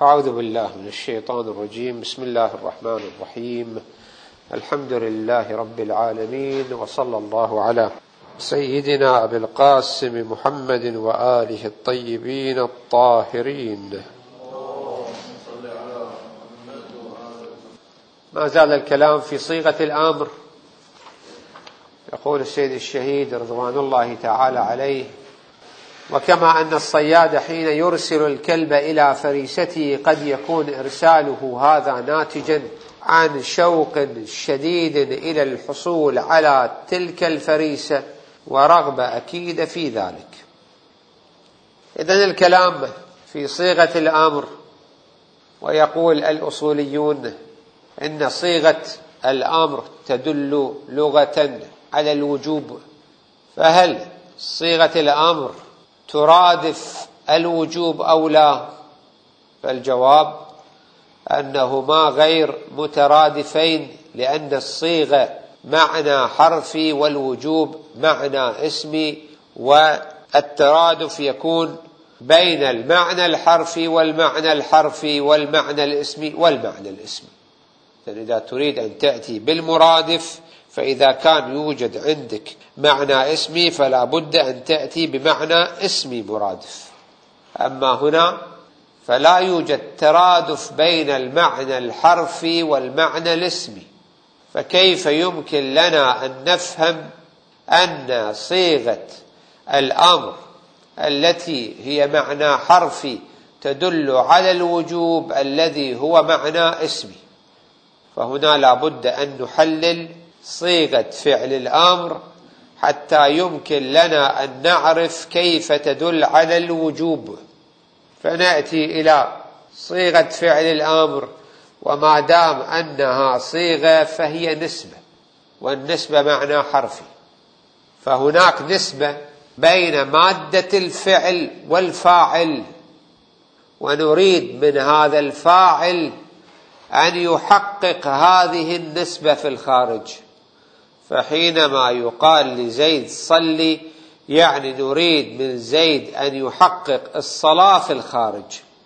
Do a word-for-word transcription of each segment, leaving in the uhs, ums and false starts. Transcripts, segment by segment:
أعوذ بالله من الشيطان الرجيم. بسم الله الرحمن الرحيم. الحمد لله رب العالمين، وصلى الله على سيدنا أبي القاسم محمد وآله الطيبين الطاهرين. ما زال الكلام في صيغة الأمر. يقول السيد الشهيد رضوان الله تعالى عليه: وكما أن الصياد حين يرسل الكلب إلى فريسته قد يكون إرساله هذا ناتجا عن شوق شديد إلى الحصول على تلك الفريسة ورغبة أكيدة في ذلك. إذن الكلام في صيغة الأمر. ويقول الأصوليون إن صيغة الأمر تدل لغة على الوجوب، فهل صيغة الأمر ترادف الوجوب أو لا؟ فالجواب أنهما غير مترادفين، لأن الصيغة معنى حرفي والوجوب معنى اسمي، والترادف يكون بين المعنى الحرفي والمعنى الحرفي والمعنى الاسمي والمعنى الاسمي. إذا تريد أن تأتي بالمرادف، فإذا كان يوجد عندك معنى اسمي فلا بد أن تأتي بمعنى اسمي مرادف. أما هنا فلا يوجد ترادف بين المعنى الحرفي والمعنى الاسمي، فكيف يمكن لنا أن نفهم أن صيغة الأمر التي هي معنى حرفي تدل على الوجوب الذي هو معنى اسمي؟ فهنا لا بد أن نحلل صيغة فعل الأمر حتى يمكن لنا أن نعرف كيف تدل على الوجوب. فنأتي إلى صيغة فعل الأمر، وما دام أنها صيغة فهي نسبة، والنسبة معنى حرفي، فهناك نسبة بين مادة الفعل والفاعل، ونريد من هذا الفاعل أن يحقق هذه النسبة في الخارج. فحينما يقال لزيد صلي، يعني نريد من زيد أن يحقق الصلاة في الخارج.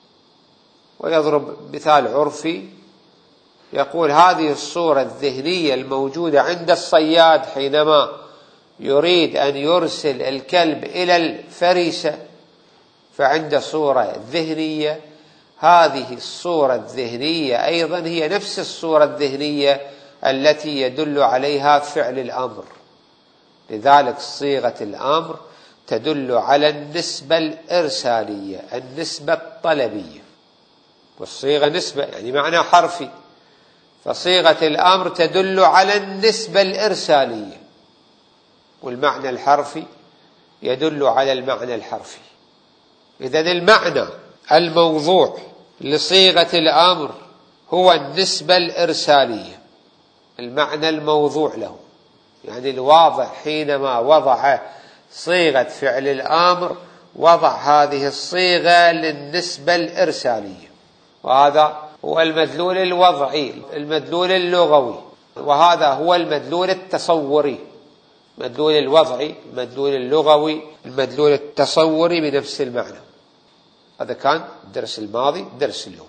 ويضرب مثال عرفي يقول: هذه الصورة الذهنية الموجودة عند الصياد حينما يريد أن يرسل الكلب إلى الفريسة، فعند صورة ذهنية، هذه الصورة الذهنية أيضا هي نفس الصورة الذهنية التي يدل عليها فعل الأمر. لذلك صيغة الأمر تدل على النسبة الإرسالية، النسبة الطلبية، والصيغة نسبة يعني معنى حرفي، فصيغة الأمر تدل على النسبة الإرسالية، والمعنى الحرفي يدل على المعنى الحرفي. إذن المعنى الموضوع لصيغة الأمر هو النسبة الإرسالية، المعنى الموضوع له، يعني الواضع حينما وضع صيغة فعل الأمر وضع هذه الصيغة للنسبة الإرسالية، وهذا هو المدلول الوضعي، المدلول اللغوي، وهذا هو المدلول التصوري. المدلول الوضعي، المدلول اللغوي، المدلول التصوري بنفس المعنى. هذا كان الدرس الماضي. الدرس اليوم: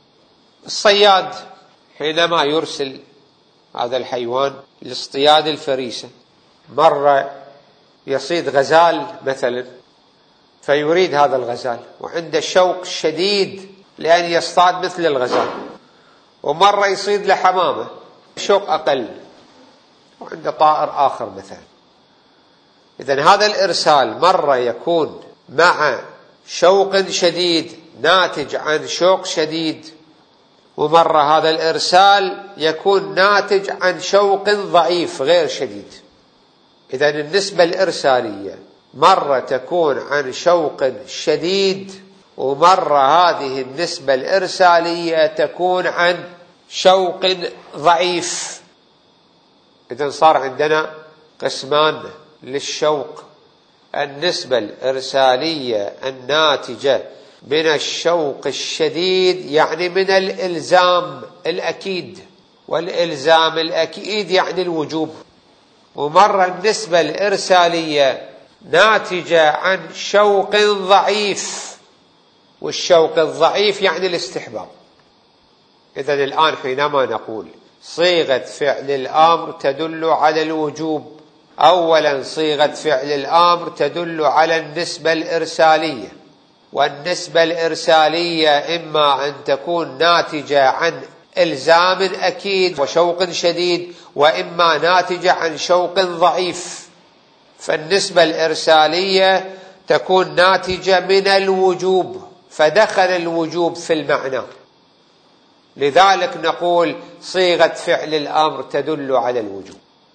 الصياد حينما يرسل هذا الحيوان لاصطياد الفريسة، مرة يصيد غزال مثلا، فيريد هذا الغزال وعنده شوق شديد لأن يصطاد مثل الغزال، ومرة يصيد لحمامة شوق أقل، وعنده طائر آخر مثلا. إذن هذا الإرسال مرة يكون مع شوق شديد ناتج عن شوق شديد، ومرة هذا الإرسال يكون ناتج عن شوق ضعيف غير شديد. إذن النسبة الإرسالية مرة تكون عن شوق شديد، ومرة هذه النسبة الإرسالية تكون عن شوق ضعيف. إذن صار عندنا قسمان للشوق: النسبة الإرسالية الناتجة من الشوق الشديد، يعني من الإلزام الأكيد، والإلزام الأكيد يعني الوجوب. ومرة النسبة الإرسالية ناتجة عن شوق ضعيف، والشوق الضعيف يعني الاستحباب. إذن الآن حينما نقول صيغة فعل الأمر تدل على الوجوب، أولا صيغة فعل الأمر تدل على النسبة الإرسالية، والنسبة الإرسالية إما أن تكون ناتجة عن إلزام أكيد وشوق شديد، وإما ناتجة عن شوق ضعيف. فالنسبة الإرسالية تكون ناتجة من الوجوب، فدخل الوجوب في المعنى، لذلك نقول صيغة فعل الأمر تدل على الوجوب.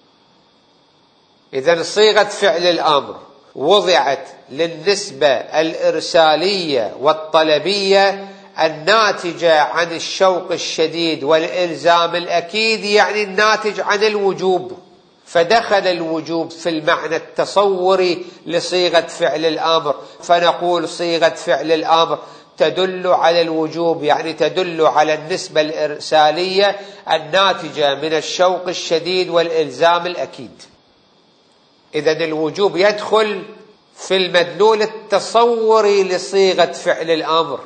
إذن صيغة فعل الأمر وضعت للنسبة الإرسالية والطلبية الناتجة عن الشوق الشديد والإلزام الأكيد، يعني الناتج عن الوجوب، فدخل الوجوب في المعنى التصوري لصيغة فعل الأمر، فنقول صيغة فعل الأمر تدل على الوجوب، يعني تدل على النسبة الإرسالية الناتجة من الشوق الشديد والإلزام الأكيد. إذن الوجوب يدخل في المدلول التصوري لصيغة فعل الأمر،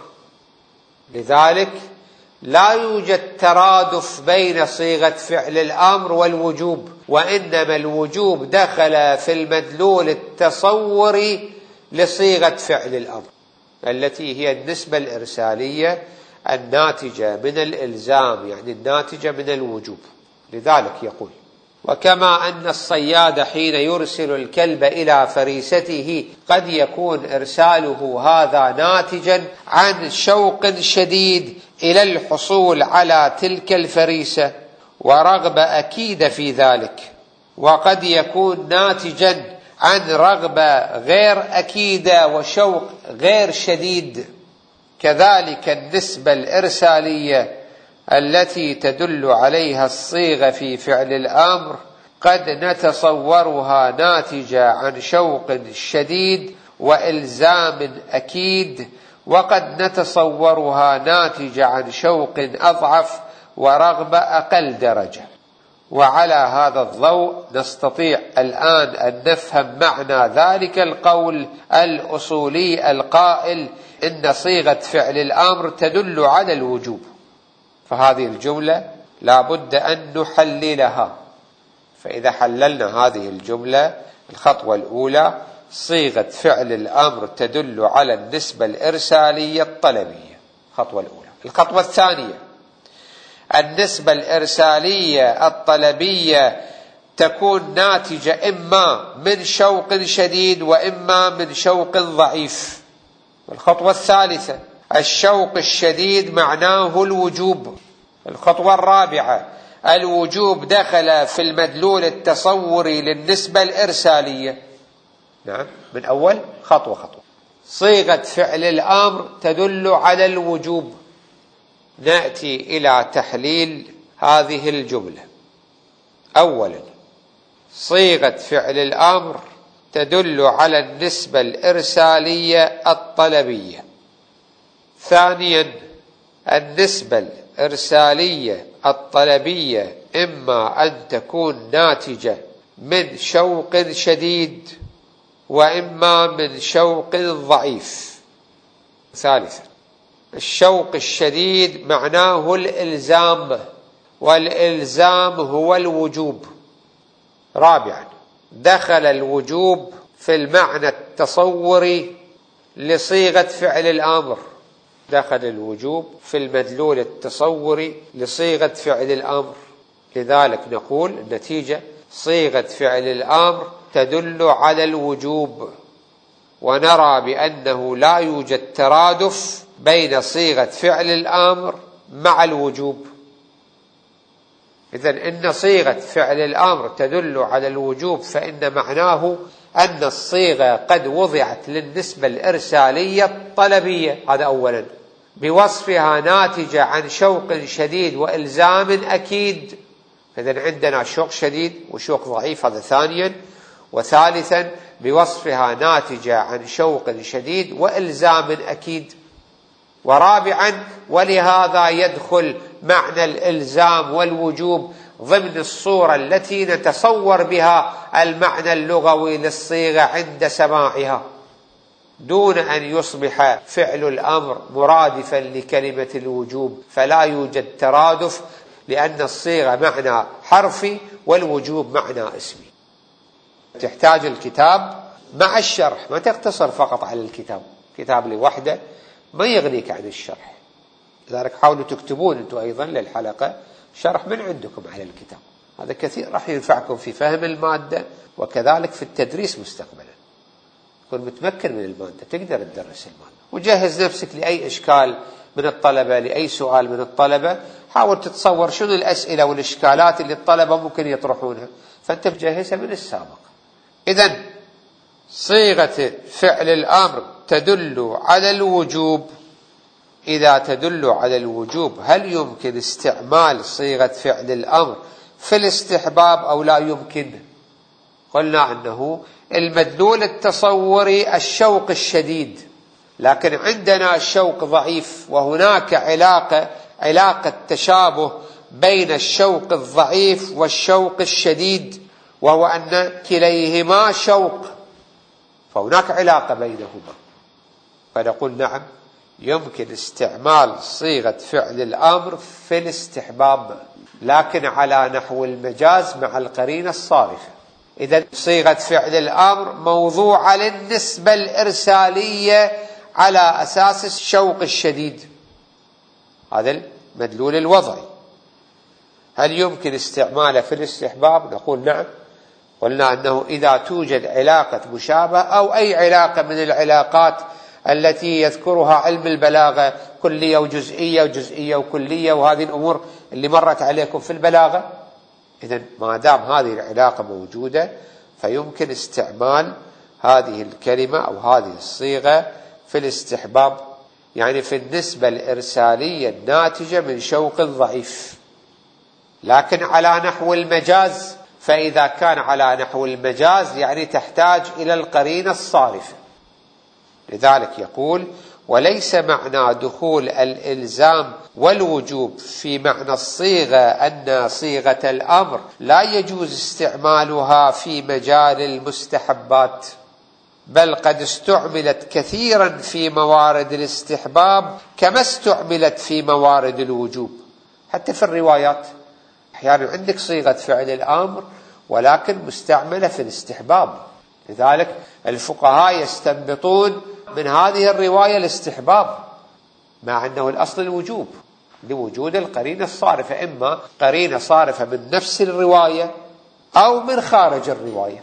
لذلك لا يوجد ترادف بين صيغة فعل الأمر والوجوب، وإنما الوجوب دخل في المدلول التصوري لصيغة فعل الأمر التي هي النسبة الإرسالية الناتجة من الإلزام، يعني الناتجة من الوجوب. لذلك يقول: وكما أن الصياد حين يرسل الكلب إلى فريسته قد يكون إرساله هذا ناتجا عن شوق شديد إلى الحصول على تلك الفريسة ورغبة أكيدة في ذلك، وقد يكون ناتجا عن رغبة غير أكيدة وشوق غير شديد، كذلك النسبة الإرسالية التي تدل عليها الصيغة في فعل الأمر قد نتصورها ناتجة عن شوق شديد وإلزام أكيد، وقد نتصورها ناتجة عن شوق أضعف ورغبة أقل درجة. وعلى هذا الضوء نستطيع الآن أن نفهم معنى ذلك القول الأصولي القائل إن صيغة فعل الأمر تدل على الوجوب. فهذه الجملة لا بد أن نحللها. فإذا حللنا هذه الجملة، الخطوة الأولى صيغة فعل الأمر تدل على النسبة الإرسالية الطلبية، الخطوة الأولى. الخطوة الثانية: النسبة الإرسالية الطلبية تكون ناتجة إما من شوق شديد وإما من شوق ضعيف. الخطوة الثالثة: الشوق الشديد معناه الوجوب. الخطوة الرابعة: الوجوب دخل في المدلول التصوري للنسبة الإرسالية. نعم، من أول خطوة خطوة. صيغة فعل الأمر تدل على الوجوب. نأتي إلى تحليل هذه الجملة. أولا، صيغة فعل الأمر تدل على النسبة الإرسالية الطلبية. ثانيا، النسبة الإرسالية الطلبية إما أن تكون ناتجة من شوق شديد وإما من شوق ضعيف. ثالثا، الشوق الشديد معناه الإلزام، والإلزام هو الوجوب. رابعا، دخل الوجوب في المعنى التصوري لصيغة فعل الأمر، دخل الوجوب في المدلول التصوري لصيغة فعل الأمر. لذلك نقول النتيجة: صيغة فعل الأمر تدل على الوجوب، ونرى بأنه لا يوجد ترادف بين صيغة فعل الأمر مع الوجوب. إذن إن صيغة فعل الأمر تدل على الوجوب فإن معناه أن الصيغة قد وضعت للنسبة الإرسالية الطلبية، هذا أولا، بوصفها ناتجة عن شوق شديد وإلزام أكيد. إذن عندنا شوق شديد وشوق ضعيف، هذا ثانيا. وثالثا، بوصفها ناتجة عن شوق شديد وإلزام أكيد. ورابعا، ولهذا يدخل معنى الإلزام والوجوب ضمن الصورة التي نتصور بها المعنى اللغوي للصيغة عند سماعها. دون أن يصبح فعل الأمر مرادفا لكلمة الوجوب، فلا يوجد ترادف، لأن الصيغة معنى حرفي والوجوب معنى اسمي. تحتاج الكتاب مع الشرح، ما تقتصر فقط على الكتاب، كتاب لوحده ما يغنيك عن الشرح. لذلك حاولوا تكتبون أنتم أيضا للحلقة شرح من عندكم على الكتاب، هذا كثير راح ينفعكم في فهم المادة وكذلك في التدريس مستقبلا. تكون متمكن من المادة، تقدر تدرس المادة، وجهز نفسك لأي إشكال من الطلبة، لأي سؤال من الطلبة. حاول تتصور شنو الأسئلة والإشكالات اللي الطلبة ممكن يطرحونها، فأنت بجهزها من السابق. إذن صيغة فعل الأمر تدل على الوجوب. إذا تدل على الوجوب هل يمكن استعمال صيغة فعل الأمر في الاستحباب أو لا يمكن؟ قلنا أنه المدلول التصوري الشوق الشديد، لكن عندنا الشوق ضعيف، وهناك علاقة علاقة تشابه بين الشوق الضعيف والشوق الشديد، وهو أن كليهما شوق، فهناك علاقة بينهما. فنقول نعم يمكن استعمال صيغة فعل الأمر في الاستحباب، لكن على نحو المجاز مع القرينة الصارفة. إذا صيغة فعل الأمر موضوعة للنسبة الإرسالية على أساس الشوق الشديد، هذا المدلول الوضعي. هل يمكن استعماله في الاستحباب؟ نقول نعم. قلنا أنه إذا توجد علاقة مشابهة أو أي علاقة من العلاقات التي يذكرها علم البلاغة، كلية وجزئية وجزئية وكلية، وهذه الأمور اللي مرت عليكم في البلاغة، إذن ما دام هذه العلاقة موجودة فيمكن استعمال هذه الكلمة أو هذه الصيغة في الاستحباب، يعني في النسبة الإرسالية الناتجة من شوق ضعيف. لكن على نحو المجاز، فإذا كان على نحو المجاز يعني تحتاج إلى القرينة الصارفة. لذلك يقول: وليس معنى دخول الإلزام والوجوب في معنى الصيغة أن صيغة الأمر لا يجوز استعمالها في مجال المستحبات، بل قد استعملت كثيرا في موارد الاستحباب كما استعملت في موارد الوجوب. حتى في الروايات أحيانا يعني عندك صيغة فعل الأمر ولكن مستعملة في الاستحباب، لذلك الفقهاء يستنبطون من هذه الرواية الاستحباب، مع أنه الأصل الوجوب لوجود القرينة الصارفة، إما قرينة صارفة من نفس الرواية أو من خارج الرواية.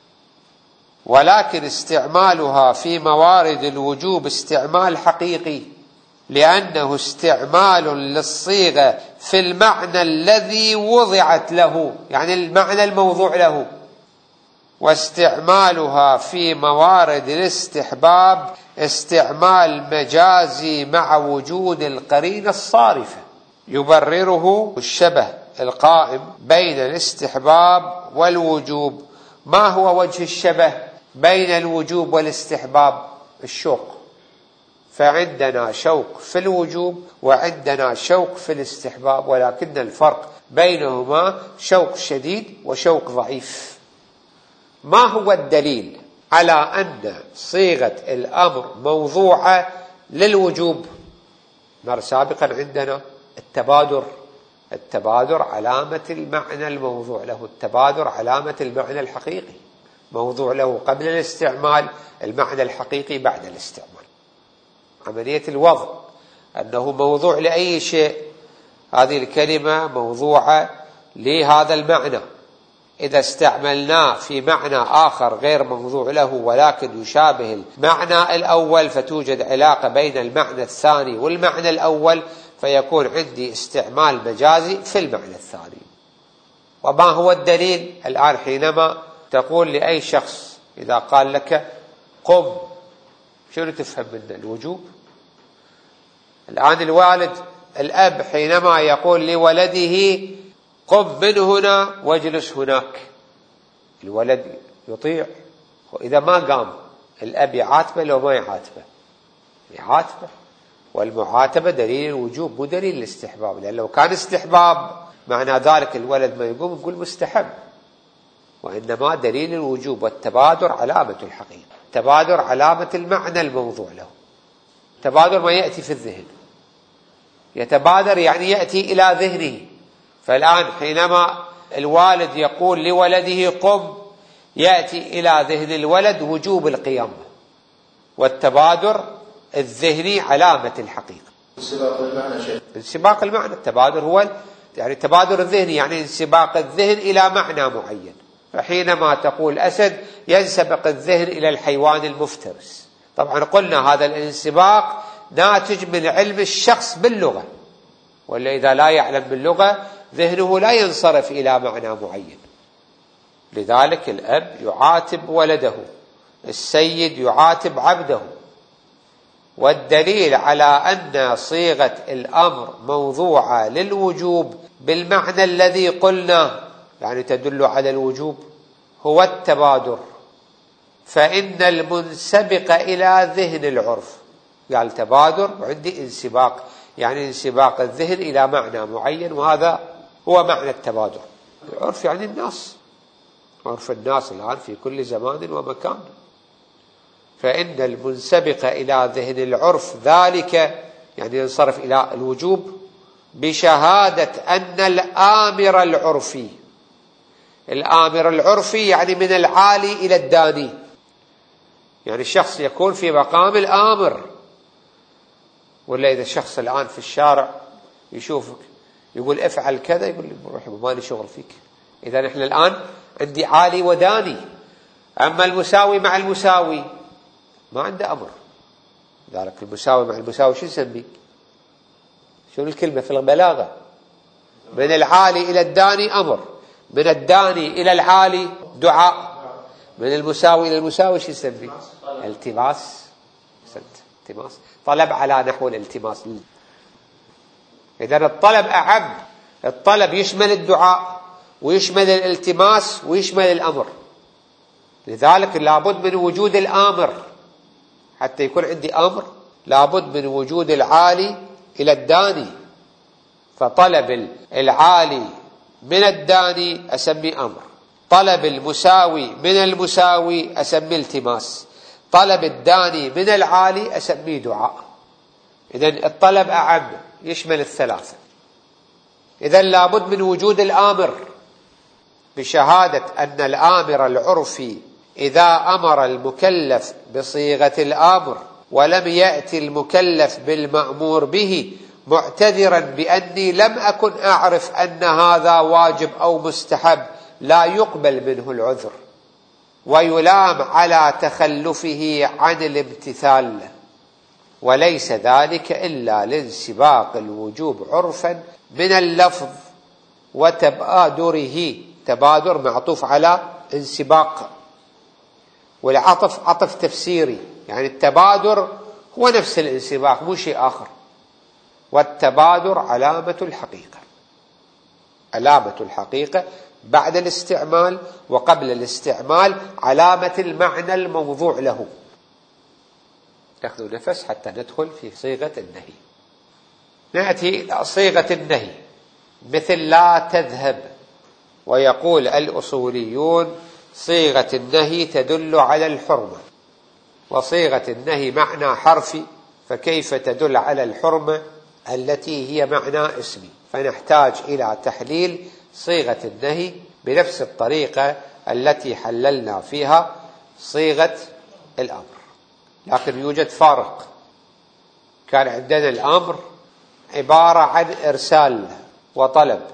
ولكن استعمالها في موارد الوجوب استعمال حقيقي، لأنه استعمال للصيغة في المعنى الذي وضعت له، يعني المعنى الموضوع له. واستعمالها في موارد الاستحباب استعمال مجازي مع وجود القرينة الصارفة، يبرره الشبه القائم بين الاستحباب والوجوب. ما هو وجه الشبه بين الوجوب والاستحباب؟ الشوق، فعندنا شوق في الوجوب وعندنا شوق في الاستحباب، ولكن الفرق بينهما شوق شديد وشوق ضعيف. ما هو الدليل على أن صيغة الأمر موضوعة للوجوب؟ مر سابقا عندنا التبادر، التبادر علامة المعنى الموضوع له، التبادر علامة المعنى الحقيقي، موضوع له قبل الاستعمال، المعنى الحقيقي بعد الاستعمال. عملية الوضع أنه موضوع لأي شيء، هذه الكلمة موضوعة لهذا المعنى. إذا استعملناه في معنى آخر غير موضوع له ولكن يشابه المعنى الأول، فتوجد علاقة بين المعنى الثاني والمعنى الأول، فيكون عندي استعمال مجازي في المعنى الثاني. وما هو الدليل؟ الآن حينما تقول لأي شخص إذا قال لك قم، شنو تفهم منه؟ الوجوب. الآن الوالد الأب حينما يقول لولده قم من هنا واجلس هناك، الولد يطيع، وإذا ما قام الأب يعاتبه لو ما يعاتبه؟ يعاتبه. والمعاتبة دليل الوجوب مو دليل الاستحباب، لأن لو كان استحباب معنى ذلك الولد ما يقوم نقول مستحب. وإنما دليل الوجوب والتبادر علامة الحقيقة. التبادر علامة المعنى الموضوع له. التبادر ما يأتي في الذهن، يتبادر يعني يأتي إلى ذهنه. فالآن حينما الوالد يقول لولده قم، يأتي إلى ذهن الولد وجوب القيام، والتبادر الذهني علامة الحقيقة. انسباق المعنى شيء. انسباق المعنى، التبادر هو يعني التبادر الذهني، يعني انسباق الذهن إلى معنى معين. فحينما تقول أسد ينسبق الذهن إلى الحيوان المفترس. طبعا قلنا هذا الانسباق ناتج من علم الشخص باللغة، ولا إذا لا يعلم باللغة ذهنه لا ينصرف إلى معنى معين. لذلك الأب يعاتب ولده، السيد يعاتب عبده. والدليل على أن صيغة الأمر موضوعة للوجوب بالمعنى الذي قلنا، يعني تدل على الوجوب، هو التبادر. فإن المنسبق إلى ذهن العرف، قال تبادر وعندي انسباق، يعني انسباق الذهن إلى معنى معين، وهذا هو معنى التبادر. العرف يعني الناس، عرف الناس الآن في كل زمان ومكان. فإن المنسبق إلى ذهن العرف ذلك، يعني ينصرف إلى الوجوب، بشهادة أن الآمر العرفي، الآمر العرفي يعني من العالي إلى الداني، يعني الشخص يكون في مقام الآمر. ولا إذا الشخص الآن في الشارع يشوفك يقول افعل كذا، يقول روح ما لي شغل فيك. إذا نحن الآن عندي عالي وداني. أما المساوي مع المساوي ما عنده أمر. ذلك المساوي مع المساوي شو نسميه؟ شو الكلمة في البلاغة؟ من العالي إلى الداني أمر، من الداني إلى العالي دعاء، من المساوي إلى المساوي شو نسميه؟ التماس. التماس، طلب على نحو الالتماس. إذن الطلب أعم، الطلب يشمل الدعاء ويشمل الالتماس ويشمل الأمر. لذلك لابد من وجود الآمر حتى يكون عندي أمر، لابد من وجود العالي إلى الداني. فطلب العالي من الداني أسمي أمر، طلب المساوي من المساوي أسمي التماس، طلب الداني من العالي أسميه دعاء. إذن الطلب أعم يشمل الثلاثة. إذن لابد من وجود الآمر، بشهادة أن الآمر العرفي إذا أمر المكلف بصيغة الآمر ولم يأتي المكلف بالمأمور به معتذرا بأني لم أكن أعرف أن هذا واجب أو مستحب، لا يقبل منه العذر ويلام على تخلفه عن الامتثال. وليس ذلك إلا لانسباق الوجوب عرفا من اللفظ وتبادره. تبادر معطوف على انسباق، والعطف عطف تفسيري، يعني التبادر هو نفس الانسباق مو شيء آخر. والتبادر علامة الحقيقة، علامة الحقيقة بعد الاستعمال وقبل الاستعمال، علامة المعنى الموضوع له. تأخذوا نفس حتى ندخل في صيغة النهي. نأتي إلى صيغة النهي مثل لا تذهب. ويقول الأصوليون صيغة النهي تدل على الحرمة، وصيغة النهي معنى حرفي، فكيف تدل على الحرمة التي هي معنى اسمي؟ فنحتاج إلى تحليل صيغة النهي بنفس الطريقة التي حللنا فيها صيغة الأمر، لكن يوجد فارق. كان عندنا الأمر عبارة عن إرسال وطلب،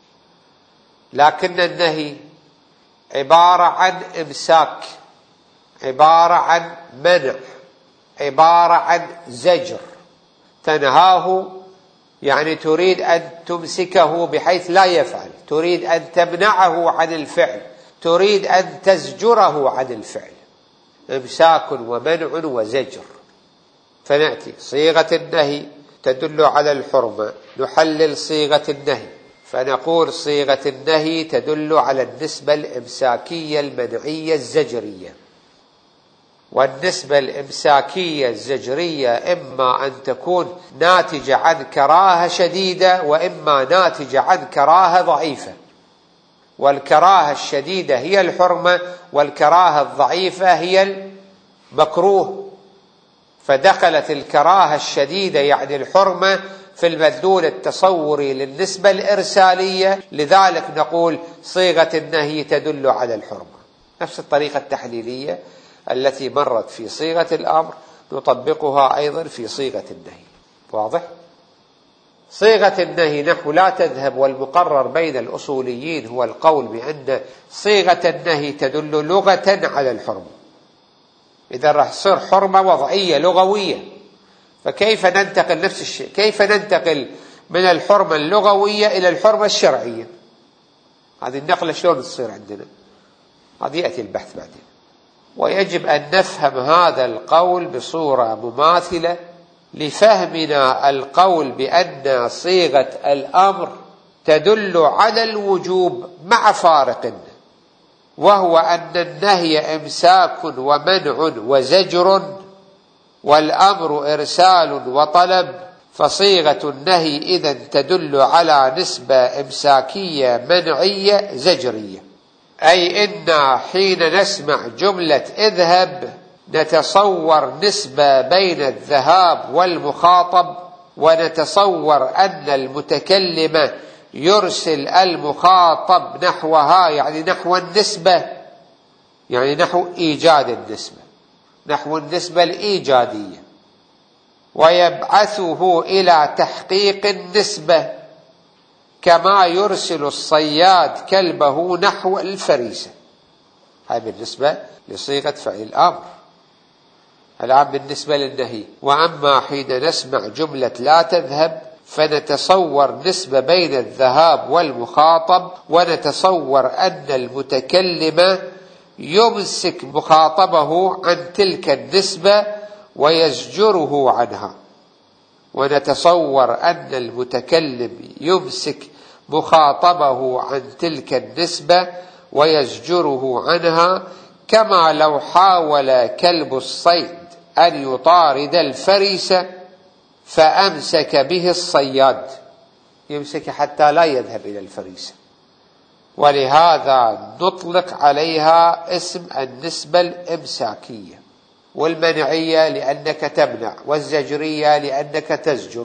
لكن النهي عبارة عن إمساك، عبارة عن منع، عبارة عن زجر. تنهاه يعني تريد أن تمسكه بحيث لا يفعل، تريد أن تمنعه عن الفعل، تريد أن تزجره عن الفعل. إمساك ومنع وزجر. فنأتي صيغة النهي تدل على الحرمة، نحلل صيغة النهي فنقول صيغة النهي تدل على النسبة الإمساكية المنعية الزجرية. والنسبة الإمساكية الزجرية إما أن تكون ناتجة عن كراهة شديدة، وإما ناتجة عن كراهة ضعيفة. والكراهة الشديدة هي الحرمة، والكراهة الضعيفة هي المكروه، فدخلت الكراهة الشديدة يعني الحرمة في المدلول التصوري للنسبة الإرسالية، لذلك نقول صيغة النهي تدل على الحرمة. نفس الطريقة التحليلية التي مرت في صيغة الأمر نطبقها أيضا في صيغة النهي. واضح؟ صيغة النهي نحو لا تذهب، والمقرر بين الأصوليين هو القول بأن صيغة النهي تدل لغة على الحرمة. إذا راح تصير حرمة وضعية لغوية، فكيف ننتقل نفس الشيء؟ كيف ننتقل من الحرمة اللغوية إلى الحرمة الشرعية؟ هذه النقلة شلون تصير عندنا؟ هذه يأتي البحث بعدين. ويجب أن نفهم هذا القول بصورة مماثلة لفهمنا القول بأن صيغة الأمر تدل على الوجوب مع فارق، وهو أن النهي إمساك ومنع وزجر، والأمر إرسال وطلب، فصيغة النهي إذن تدل على نسبة إمساكية منعية زجرية. أي إن حين نسمع جملة اذهب نتصور نسبة بين الذهاب والمخاطب، ونتصور أن المتكلم يرسل المخاطب نحوها، يعني نحو النسبة، يعني نحو إيجاد النسبة، نحو النسبة الإيجادية، ويبعثه إلى تحقيق النسبة، كما يرسل الصياد كلبه نحو الفريسة. هاي بالنسبة لصيغة فعل الأمر. الآن بالنسبة للنهي، وأما حين نسمع جملة لا تذهب فنتصور نسبة بين الذهاب والمخاطب، ونتصور أن المتكلم يمسك مخاطبه عن تلك النسبة ويزجره عنها، ونتصور أن المتكلم يمسك مخاطبه عن تلك النسبة ويزجره عنها، كما لو حاول كلب الصيد أن يطارد الفريسة فأمسك به الصياد، يمسك حتى لا يذهب إلى الفريسة. ولهذا نطلق عليها اسم النسبة الإمساكية، والمنعية لأنك تمنع، والزجرية لأنك تزجر.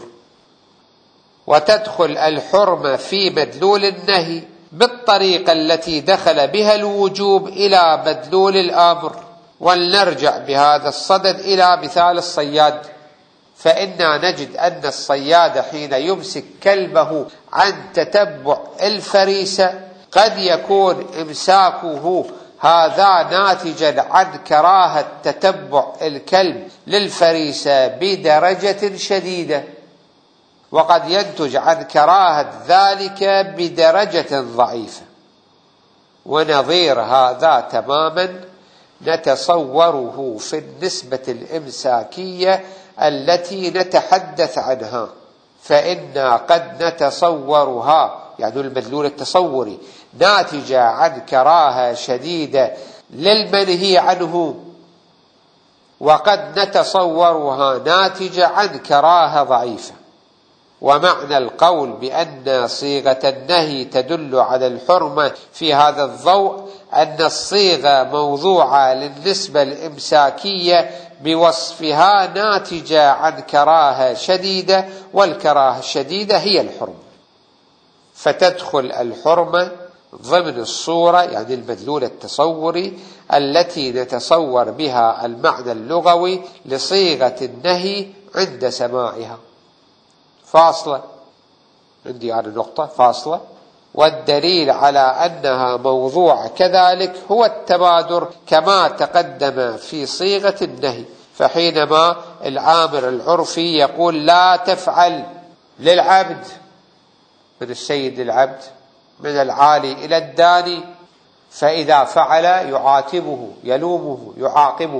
وتدخل الحرمة في مدلول النهي بالطريقة التي دخل بها الوجوب إلى مدلول الأمر. ولنرجع بهذا الصدد إلى مثال الصياد، فإنا نجد أن الصياد حين يمسك كلبه عن تتبع الفريسة قد يكون إمساكه هذا ناتجا عن كراهة تتبع الكلب للفريسة بدرجة شديدة، وقد ينتج عن كراهة ذلك بدرجة ضعيفة. ونظير هذا تماما نتصوره في النسبة الإمساكية التي نتحدث عنها، فإنا قد نتصورها، يعني المدلول التصوري، ناتجة عن كراهة شديدة للمنهي عنه، وقد نتصورها ناتجة عن كراهة ضعيفة. ومعنى القول بأن صيغة النهي تدل على الحرمة في هذا الضوء أن الصيغة موضوعة للنسبة الإمساكية بوصفها ناتجة عن كراهة شديدة، والكراهة الشديدة هي الحرمة، فتدخل الحرمة ضمن الصورة، يعني المدلول التصوري التي نتصور بها المعنى اللغوي لصيغة النهي عند سماعها. فاصلة، عندي أنا نقطة فاصلة. والدليل على أنها موضوع كذلك هو التبادر كما تقدم في صيغة النهي. فحينما العامر العرفي يقول لا تفعل للعبد، من السيد للعبد، من العالي إلى الداني، فإذا فعل يعاتبه يلومه يعاقبه.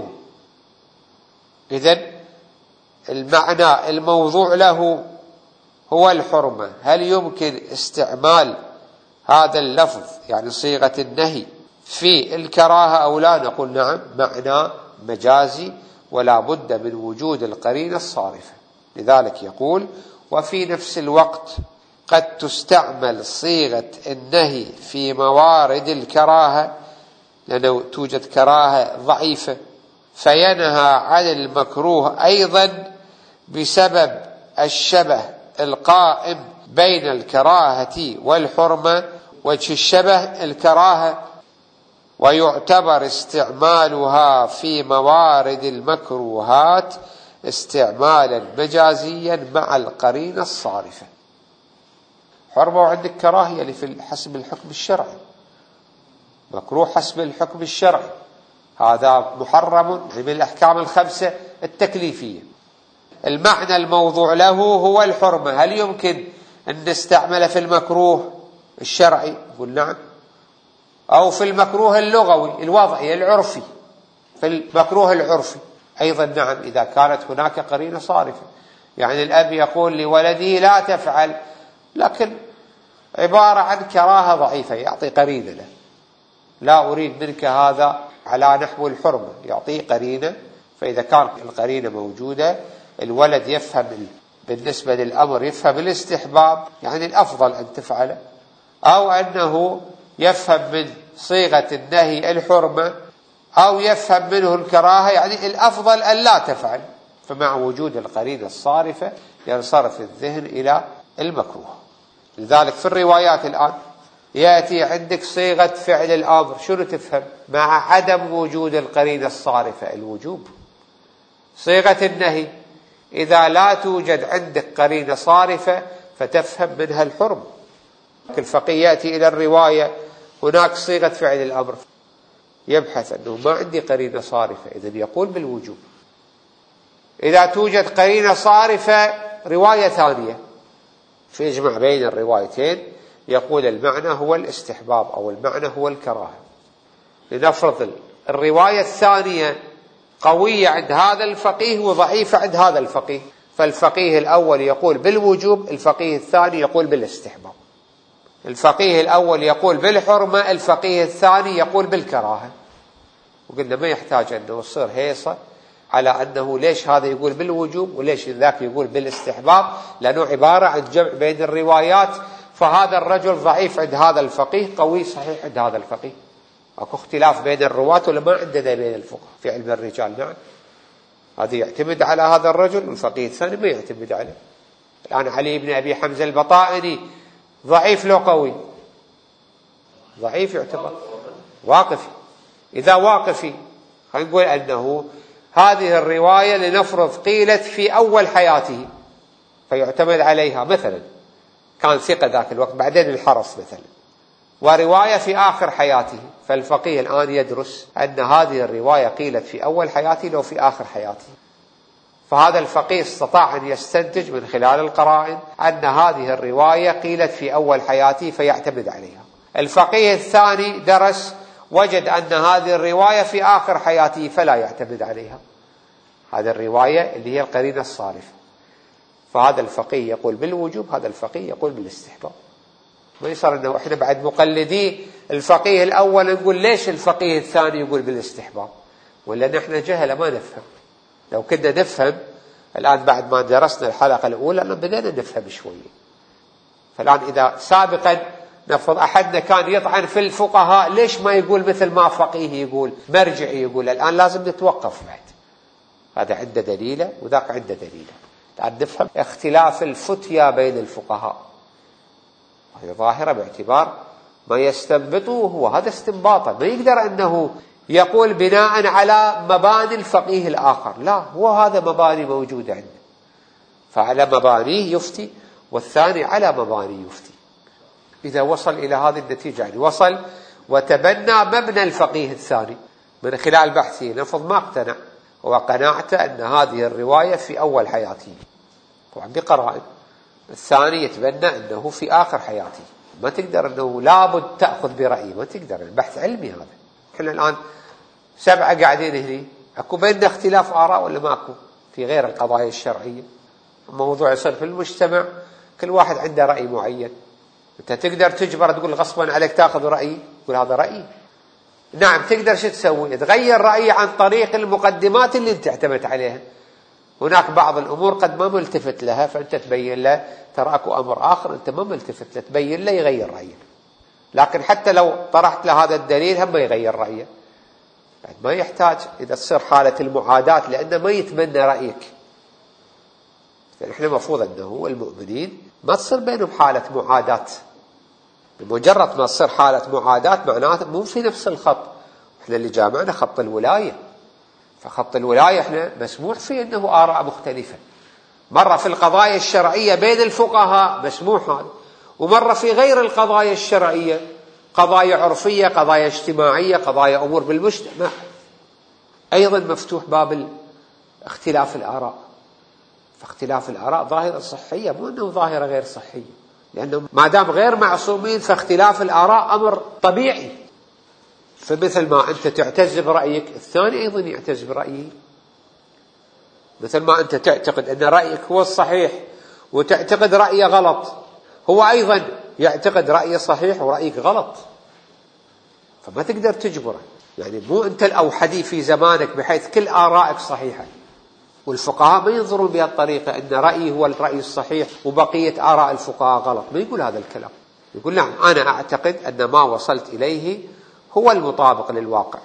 إذن المعنى الموضوع له هو الحرمة. هل يمكن استعمال هذا اللفظ يعني صيغة النهي في الكراهة أو لا؟ نقول نعم، معنى مجازي ولا بد من وجود القرينة الصارفة. لذلك يقول وفي نفس الوقت قد تستعمل صيغة النهي في موارد الكراهة، لأنه توجد كراهة ضعيفة، فينهى عن المكروه أيضا بسبب الشبه القائم بين الكراهة والحرمة. وجه الشبه الكراهة، ويعتبر استعمالها في موارد المكروهات استعمالا مجازيا مع القرينة الصارفة. حرمة وعندك كراهية اللي في حسب الحكم الشرعي، مكروه حسب الحكم الشرعي، هذا محرم من الأحكام الخمسة التكليفية. المعنى الموضوع له هو الحرمة، هل يمكن أن نستعمل في المكروه الشرعي؟ يقول نعم. أو في المكروه اللغوي الوضعي العرفي، في المكروه العرفي أيضا نعم، إذا كانت هناك قرينة صارفة. يعني الأب يقول لولده لا تفعل، لكن عبارة عن كراهة ضعيفة، يعطي قرينة له، لا أريد منك هذا على نحو الحرمة، يعطيه قرينة. فإذا كان القرينة موجودة الولد يفهم بالنسبة للأمر، يفهم الاستحباب، يعني الأفضل أن تفعله، أو أنه يفهم من صيغة النهي الحرمة، أو يفهم منه الكراهة، يعني الأفضل أن لا تفعل. فمع وجود القرينة الصارفة ينصرف الذهن إلى المكروه. لذلك في الروايات الآن يأتي عندك صيغة فعل الأمر، شنو تفهم مع عدم وجود القرينة الصارفة؟ الوجوب. صيغة النهي إذا لا توجد عندك قرينة صارفة فتفهم منها الحرم. الفقيه يأتي إلى الرواية هناك صيغة فعل الأمر، يبحث أنه ما عندي قرينة صارفة، إذن يقول بالوجوب. إذا توجد قرينة صارفة رواية ثانية فيجمع بين الروايتين، يقول المعنى هو الاستحباب أو المعنى هو الكراهة. لنفرض الرواية الثانية قوية عند هذا الفقيه وضعيفة عند هذا الفقيه، فالفقيه الأول يقول بالوجوب، الفقيه الثاني يقول بالاستحباب. الفقيه الأول يقول بالحرمة، الفقيه الثاني يقول بالكراهة. وقلنا ما يحتاج أنه يصير هيصة على أنه ليش هذا يقول بالوجوب وليش ذاك يقول بالاستحباب، لأنه عبارة عن جمع بين الروايات. فهذا الرجل ضعيف عند هذا الفقيه، قوي صحيح عند هذا الفقيه. أكو اختلاف بين الرواة ولا ما عندنا بين الفقه في علم الرجال؟ نعم. هذا يعتمد على هذا الرجل والفقيه الثاني ما يعتمد عليه. الآن علي بن أبي حمزة البطائني ضعيف لو قوي؟ ضعيف يعتبر واقفي. إذا واقفي خلينا نقول أنه هذه الرواية لنفرض قيلت في أول حياته فيعتمد عليها، مثلا كان ثقة ذاك الوقت بعدين الحرص مثلا، ورواية في آخر حياته، فالفقيه الآن يدرس أن هذه الرواية قيلت في أول حياته لو في آخر حياته. فهذا الفقيه استطاع أن يستنتج من خلال القرائن أن هذه الرواية قيلت في أول حياته فيعتمد عليها. الفقيه الثاني درس وجد أن هذه الرواية في آخر حياته فلا يعتمد عليها، هذه الرواية اللي هي القرينة الصارفة. فهذا الفقيه يقول بالوجوب، هذا الفقيه يقول بالاستحباب. ما يصير أنه إحنا بعد مقلدي الفقيه الأول نقول ليش الفقيه الثاني يقول بالاستحباب، ولا نحن جهلة ما نفهم. لو كنا نفهم الآن بعد ما درسنا الحلقة الأولى لأننا بدأنا نفهم شوية. فالآن إذا سابقا نفرض أحدنا كان يطعن في الفقهاء ليش ما يقول مثل ما فقيه يقول، مرجعي يقول، الآن لازم نتوقف بعد، هذا عنده دليله وذاك عنده دليله. الآن نفهم اختلاف الفتيا بين الفقهاء، هذه ظاهرة باعتبار ما يستنبطه وهذا استنباطه، ما يقدر أنه يقول بناء على مباني الفقيه الآخر، لا، هو هذا مباني موجودة عنده فعلى مبانيه يفتي والثاني على مبانيه يفتي. إذا وصل إلى هذه النتيجة يعني وصل وتبنى مبنى الفقيه الثاني من خلال بحثه، نفض ما اقتنع وقناعته أن هذه الرواية في أول حياته طبعا بقرائن، الثاني يتبنى أنه في آخر حياته. ما تقدر أنه لابد تأخذ برأيه، ما تقدر، البحث علمي هذا. احنا الآن سبعة قاعدين هنا، أكو بيننا اختلاف آراء ولا ماكو في غير القضايا الشرعية؟ موضوع يصير في المجتمع كل واحد عنده رأي معين، أنت تقدر تجبر تقول غصبا عليك تأخذ رأيي، تقول هذا رأيي. نعم تقدر شو تسوي؟ تغير رأيي عن طريق المقدمات اللي انت اعتمدت عليها. هناك بعض الأمور قد ما ملتفت لها، فأنت تبين له ترى أكو أمر آخر أنت ما ملتفت له، تبين له يغير رأيه. لكن حتى لو طرحت له هذا الدليل هم ما يغير رأيه، بعد ما يحتاج إذا تصير حالة المعاداة، لأنه ما يتمنى رأيك. فنحن المفروض أنه المؤمنين ما تصير بينهم حالة معاداة. بمجرد ما تصير حالة معاداة معناته مو في نفس الخط. احنا اللي جامعنا خط الولاية، فخط الولاية احنا مسموح فيه أنه آراء مختلفة. مرة في القضايا الشرعية بين الفقهاء مسموح هذا، ومرة في غير القضايا الشرعية، قضايا عرفية، قضايا اجتماعية، قضايا أمور بالمجتمع، أيضا مفتوح باب اختلاف الآراء. فاختلاف الآراء ظاهرة صحية، مو أنه ظاهرة غير صحية، لأنه ما دام غير معصومين فاختلاف الآراء أمر طبيعي. فمثل ما أنت تعتز برأيك الثاني أيضا يعتز برأيه، مثل ما أنت تعتقد أن رأيك هو الصحيح وتعتقد رأيه غلط، هو أيضا يعتقد رأيه صحيح ورأيك غلط. فما تقدر تجبره، يعني مو أنت الأوحدي في زمانك بحيث كل آرائك صحيحة. والفقهاء ما ينظرون بهالطريقة أن رأيي هو الرأي الصحيح وبقية آراء الفقهاء غلط، ما يقول هذا الكلام. يقول نعم أنا أعتقد أن ما وصلت إليه هو المطابق للواقع،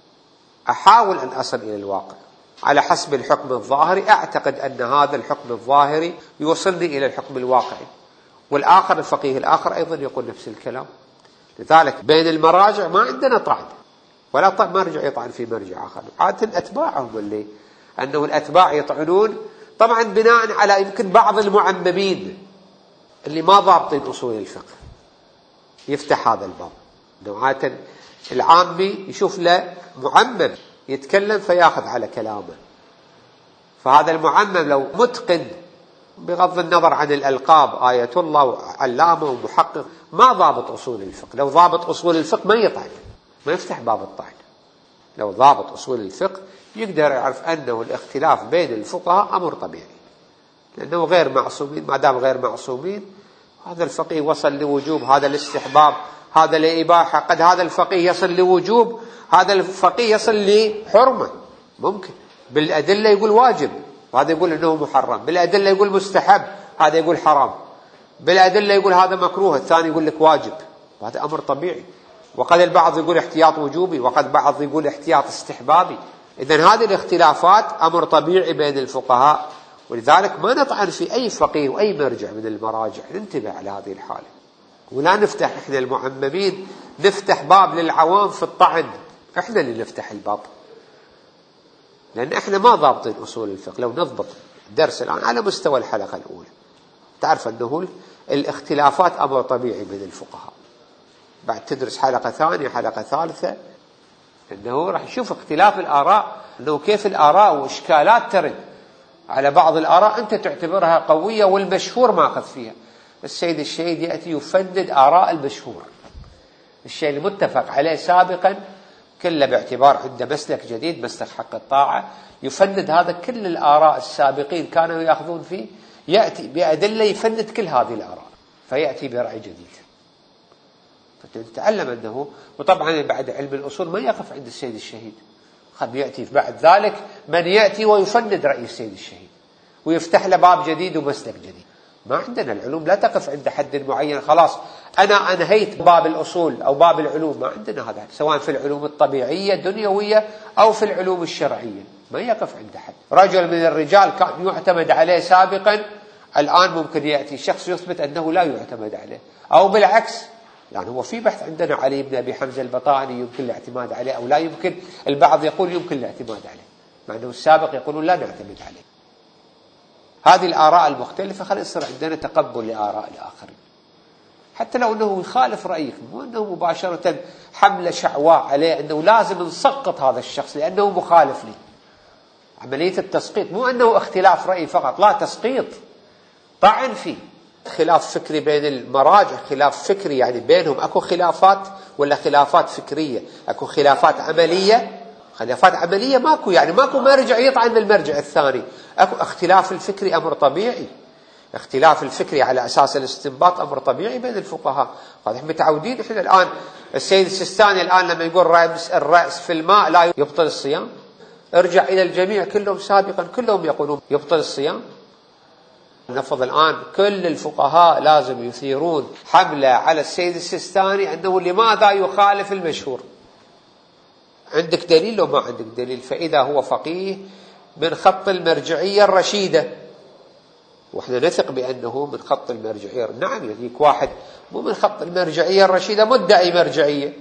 أحاول أن أصل إلى الواقع على حسب الحكم الظاهري، أعتقد أن هذا الحكم الظاهري يوصلني إلى الحكم الواقعي. والآخر الفقيه الآخر أيضا يقول نفس الكلام. لذلك بين المراجع ما عندنا طعن، ولا طعن مرجع يطعن في مرجع آخر، عادة أتباعهم اللي أنه الأتباع يطعنون، طبعا بناء على يمكن بعض المعممين اللي ما ضابطين أصول الفقه يفتح هذا الباب، أنه عادة العامي يشوف له معمم يتكلم فياخذ على كلامه. فهذا المعمم لو متقن بغض النظر عن الألقاب، آية الله وعلامة ومحقق، ما ضابط أصول الفقه. لو ضابط أصول الفقه ما يطعن، ما يفتح باب الطعن. لو ضابط أصول الفقه يقدر يعرف أنه الاختلاف بين الفقهاء أمر طبيعي، لأنه غير معصومين. ما دام غير معصومين، هذا الفقيه وصل لوجوب، هذا الاستحباب، هذا لإباحة، قد هذا الفقيه يصل لوجوب، هذا الفقيه يصل لحرمة، ممكن بالأدلة يقول واجب وهذا يقول أنه محرم، بالأدلة يقول مستحب هذا يقول حرام، بالأدلة يقول هذا مكروه الثاني يقول لك واجب، وهذا أمر طبيعي. وقد البعض يقول احتياط وجوبي، وقد بعض يقول احتياط استحبابي. إذن هذه الاختلافات أمر طبيعي بين الفقهاء، ولذلك ما نطعن في أي فقيه وأي مرجع من المراجع، ننتبه على هذه الحالة، ولا نفتح إحنا المعممين نفتح باب للعوام في الطعن، إحنا اللي نفتح الباب، لأن إحنا ما ضابطين أصول الفقه. لو نضبط الدرس الآن على مستوى الحلقة الأولى تعرف أنه الاختلافات أمر طبيعي بين الفقهاء، بعد تدرس حلقة ثانية حلقة ثالثة أنه راح يشوف اختلاف الآراء، أنه كيف الآراء وإشكالات ترد على بعض الآراء أنت تعتبرها قوية والمشهور ماخذ فيها. السيد الشهيد يأتي يفند آراء المشهور، الشيء المتفق عليه سابقا كله باعتبار عنده مسلك جديد مسلك حق الطاعة، يفند هذا كل الآراء السابقين كانوا يأخذون فيه، يأتي بأدلة يفند كل هذه الآراء فيأتي برأي جديد. فتتعلم أنه، وطبعا بعد علم الأصول ما يقف عند السيد الشهيد، قد يأتي بعد ذلك من يأتي ويفند رأي السيد الشهيد ويفتح له باب جديد ومسلك جديد. ما عندنا العلوم لا تقف عند حد معين، خلاص أنا أنهيت باب الأصول أو باب العلوم، ما عندنا هذا، سواء في العلوم الطبيعية الدنيوية أو في العلوم الشرعية ما يقف عند حد. رجل من الرجال كان يعتمد عليه سابقا، الآن ممكن يأتي شخص يثبت أنه لا يعتمد عليه، أو بالعكس. يعني هو في بحث عندنا علي بن أبي حمزة البطاني يمكن الاعتماد عليه أو لا يمكن، البعض يقول يمكن الاعتماد عليه مع أنه السابق يقولون لا نعتمد عليه. هذه الآراء المختلفة خلي يصير عندنا تقبل لآراء الآخرين، حتى لو أنه يخالف رأيك، مو أنه مباشرة حملة شعواء عليه أنه لازم نسقط هذا الشخص لأنه مخالف لي. عملية التسقيط مو أنه اختلاف رأي فقط، لا، تسقيط، طعن فيه. خلاف فكري بين المراجع، خلاف فكري يعني بينهم أكو خلافات ولا خلافات فكرية؟ أكو خلافات عملية، خلافات عملية ماكو، يعني ماكو مرجع يطعن بالمرجع الثاني. أكو اختلاف الفكري أمر طبيعي، اختلاف الفكري على أساس الاستنباط أمر طبيعي بين الفقهاء. هذا متعودين إحنا الآن. السيد السيستاني الآن لما يقول رأس الرأس في الماء لا يبطل الصيام، ارجع إلى الجميع كلهم سابقا كلهم يقولون يبطل الصيام. نفض الآن كل الفقهاء لازم يثيرون حملة على السيد السيستاني أنه لماذا يخالف المشهور. عندك دليل لو ما عندك دليل؟ فإذا هو فقيه من خط المرجعية الرشيدة، وإحنا نثق بأنه من خط المرجعية. نعم يجيك واحد مو من خط المرجعية الرشيدة مدعي مرجعية،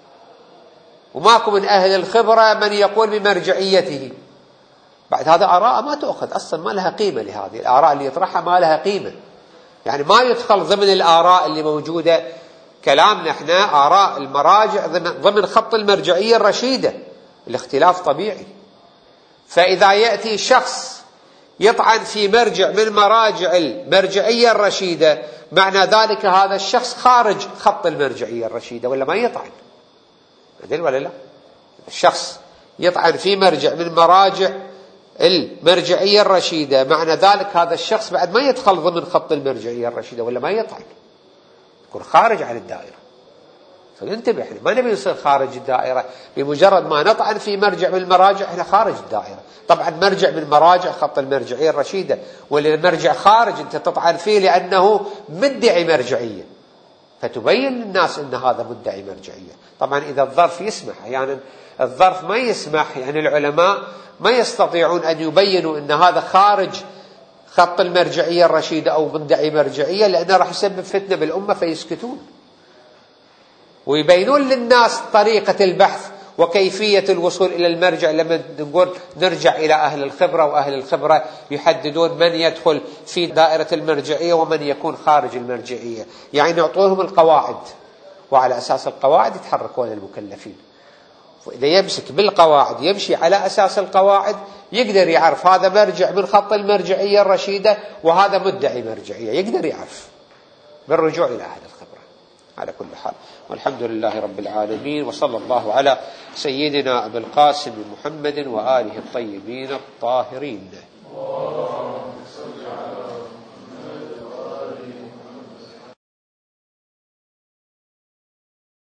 وماكو من أهل الخبرة من يقول بمرجعيته. بعد هذا آراء ما تأخذ أصلا، ما لها قيمة. لهذه الآراء اللي يطرحها ما لها قيمة، يعني ما يدخل ضمن الآراء اللي موجودة. كلامنا احنا آراء المراجع ضمن خط المرجعية الرشيدة، الاختلاف طبيعي. فإذا يأتي شخص يطعن في مرجع من مراجع المرجعية الرشيدة، معنى ذلك هذا الشخص خارج خط المرجعية الرشيدة، ولا ما يطعن؟ أدل ولا لا؟ الشخص يطعن في مرجع من مراجع المرجعية الرشيدة، معنى ذلك هذا الشخص بعد ما يدخل ضمن خط المرجعية الرشيدة، ولا ما يطعن؟ يكون خارج عن الدائرة. فننتبه، احنا ما نبي نصير خارج الدائرة بمجرد ما نطعن في مرجع من المراجع، احنا خارج الدائرة. طبعا مرجع من مراجع خط المرجعية الرشيدة، ولا المرجع خارج انت تطعن فيه لأنه مدعي مرجعية، فتبين للناس ان هذا مدعي مرجعية. طبعا إذا الظرف يسمح، أحيانا يعني الظرف ما يسمح، يعني العلماء ما يستطيعون أن يبينوا أن هذا خارج خط المرجعية الرشيدة أو مدعي مرجعية، لأنه راح يسبب فتنة بالأمة فيسكتون، ويبينون للناس طريقة البحث وكيفية الوصول إلى المرجع. لما نقول نرجع إلى أهل الخبرة، وأهل الخبرة يحددون من يدخل في دائرة المرجعية ومن يكون خارج المرجعية، يعني نعطوهم القواعد، وعلى أساس القواعد يتحركون المكلفين. وإذا يمسك بالقواعد يمشي على أساس القواعد، يقدر يعرف هذا مرجع من خط المرجعية الرشيدة وهذا مدعي مرجعية، يقدر يعرف بالرجوع إلى أهل الخبرة. على كل حال، والحمد لله رب العالمين، وصلى الله على سيدنا أبي القاسم محمد وآله الطيبين الطاهرين.